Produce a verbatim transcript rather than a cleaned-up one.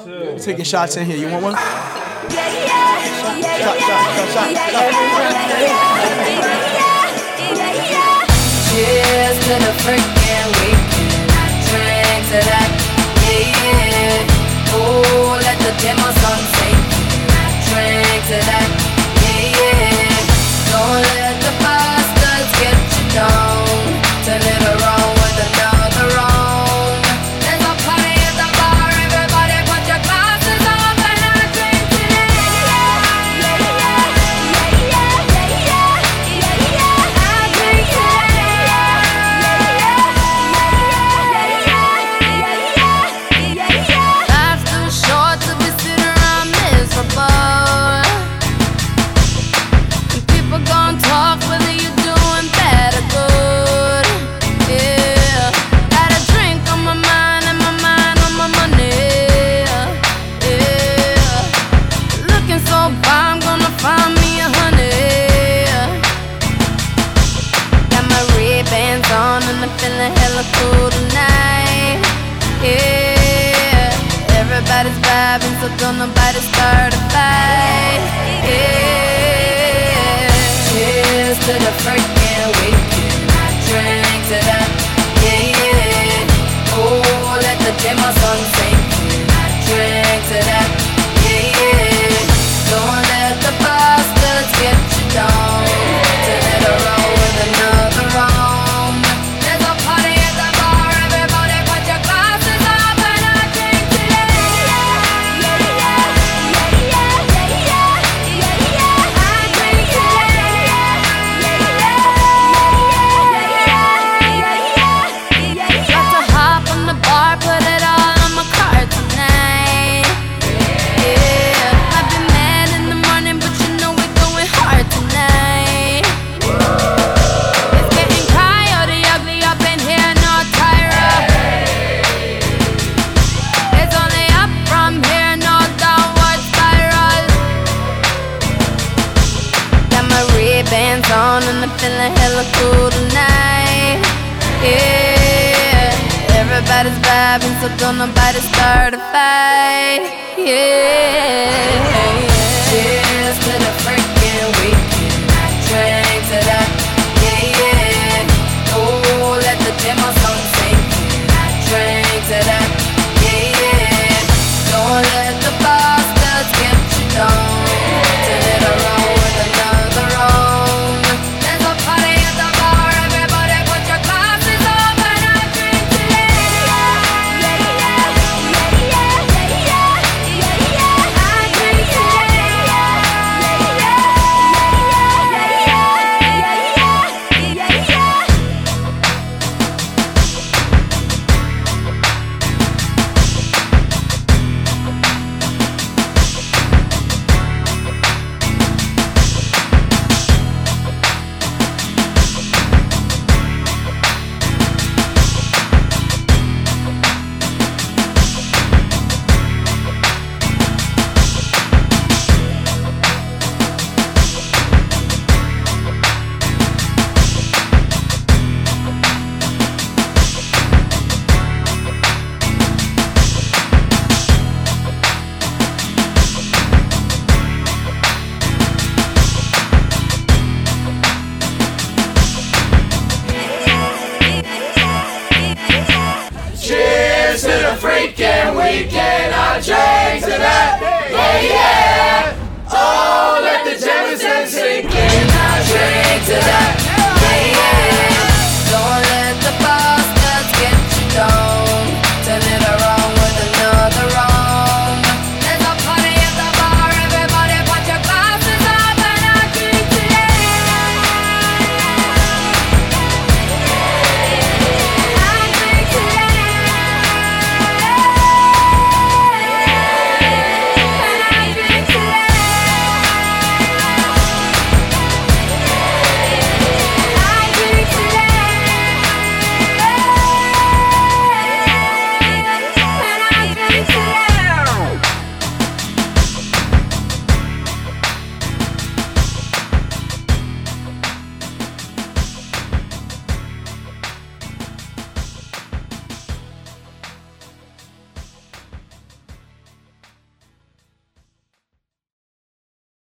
We're taking shots in here. You want one? Yeah, yeah, yeah, yeah, shot, shot, shot, shot. Cheers to the freaking weekend. I drank to that, yeah, yeah. Oh, let the demo song sing. I drank to that, yeah, yeah. Don't let the bastards get you down. Turn it around with another round. There's a party at the bar. Everybody put your glasses up and I drink today. Yeah, yeah, yeah, yeah, yeah, yeah, yeah, yeah. I drink today. Yeah, yeah, yeah, yeah, yeah. Life's too short to be sitting around miserable. And people gon' talk whether you're doing bad or good. Yeah, got a drink on my mind and my mind on my money. Yeah, looking so far, I'm gonna find me a honey. Got my Ray-Bans on and I'm feeling hella cool tonight. Yeah, everybody's vibing, so don't nobody start a fight. Yeah, cheers to the freaking weekend. I drank to that, yeah, yeah. Oh, let the demo song sing. I drank to that, yeah, yeah. Don't let the bastards get you down. Turn it around with another round. There's a party at the bar. Everybody put your glasses up and I drink today. Yeah, yeah, yeah, yeah, yeah, yeah, yeah. I drink today. Got to hop on the bar, put it all on my card tonight. Yeah, I've been mad in the morning, but you know we're going hard tonight. It's getting coyote ugly up in here, no Tyra. It's only up from here, no downward spiral. Got my Ray-Bans on and I'm feeling hella cool tonight. Yeah, everybody's vibing, so don't nobody start a fight. Yeah.